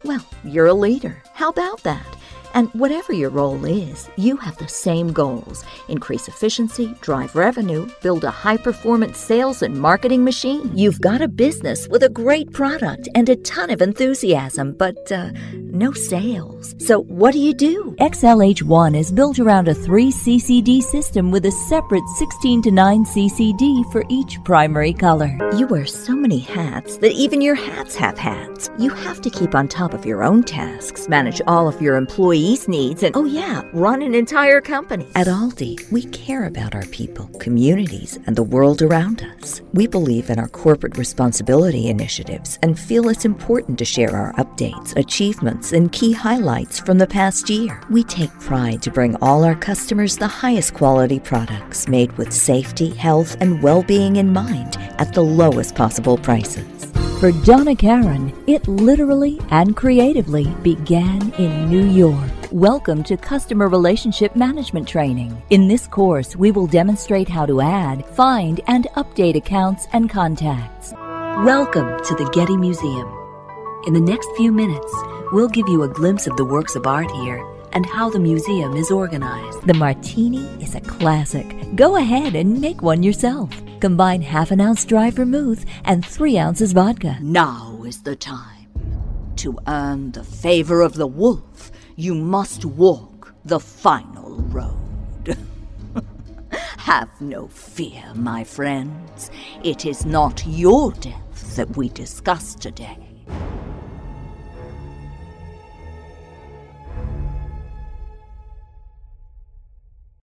Well, you're a leader. How about that? And whatever your role is, you have the same goals. Increase efficiency, drive revenue, build a high-performance sales and marketing machine. You've got a business with a great product and a ton of enthusiasm, but no sales. So what do? XLH1 is built around a 3 CCD system with a separate 16 to 9 CCD for each primary color. You wear so many hats that even your hats have hats. You have to keep on top of your own tasks, manage all of your employees' needs, and run an entire company. At Aldi, we care about our people, communities, and the world around us. We believe in our corporate responsibility initiatives and feel it's important to share our updates, achievements, and key highlights from the past year. We take pride to bring all our customers the highest quality products made with safety, health, and well-being in mind at the lowest possible prices. For Donna Karan, it literally and creatively began in New York. Welcome to Customer Relationship Management Training. In this course, we will demonstrate how to add, find, and update accounts and contacts. Welcome to the Getty Museum. In the next few minutes, we'll give you a glimpse of the works of art here and how the museum is organized. The martini is a classic. Go ahead and make one yourself. Combine half an ounce dry vermouth and 3 ounces vodka. Now is the time. To earn the favor of the wolf, you must walk the final road. Have no fear, my friends. It is not your death that we discuss today.